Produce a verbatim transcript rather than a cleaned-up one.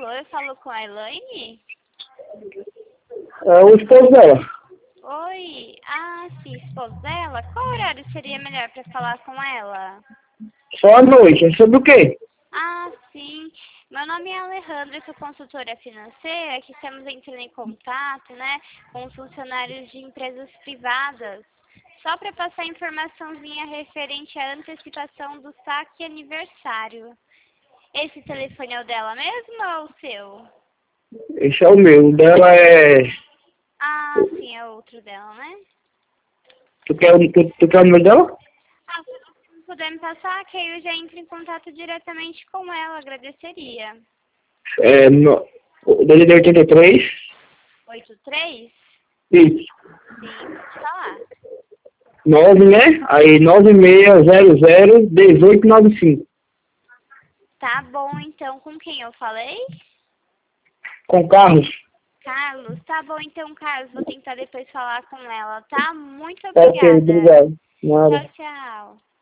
Alô, eu falo com a Elaine? É o esposo dela. Oi, ah, sim, esposo dela? Qual horário seria melhor para falar com ela? Só à noite. É sobre o quê? Ah, sim. Meu nome é Alejandra, eu sou consultora financeira, que estamos entrando em contato, né, com funcionários de empresas privadas, só para passar informaçãozinha referente à antecipação do saque aniversário. Esse telefone é o dela mesmo ou o seu? Esse é o meu. O dela é... Ah, sim, é outro dela, né? Tu quer, o- tu, tu quer o número dela? Ah, se você puder me passar, que aí eu já entro em contato diretamente com ela, agradeceria. É... No, o D D D oitenta e três. Oito três? Isso. Sim, pode falar. nove, né? Aí nove seis zero zero um oito nove cinco. Tá bom, então, com quem eu falei? Com Carlos. Carlos, tá bom, então, Carlos, vou tentar depois falar com ela, tá? Muito Ok, obrigada. obrigado. Nada. Tchau, tchau.